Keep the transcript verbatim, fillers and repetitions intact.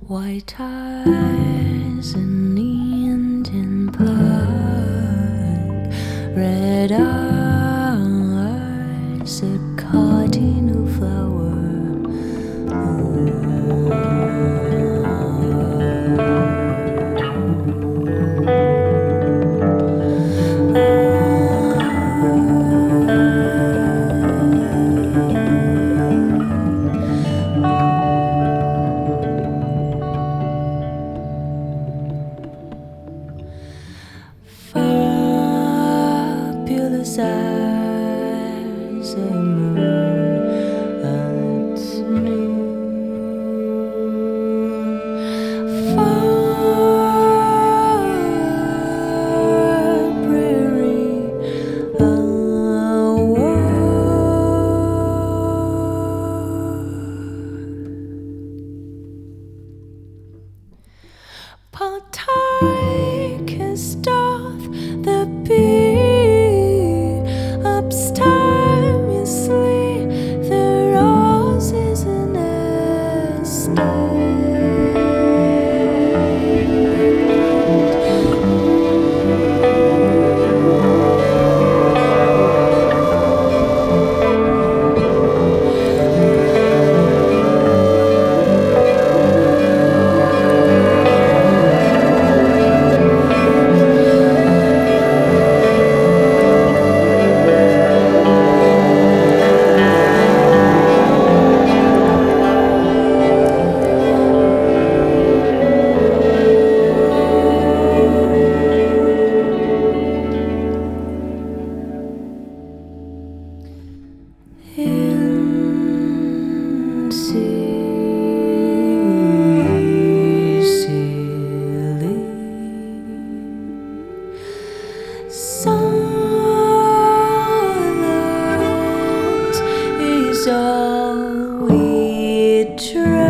White eyes and Indian blood, red eyes, a cardinal flower. Fabulous as a moon at noon, far prairie a world. Partaikis doth the bee abstemiously, the rose is an estate. In Sicily, silence is all we try.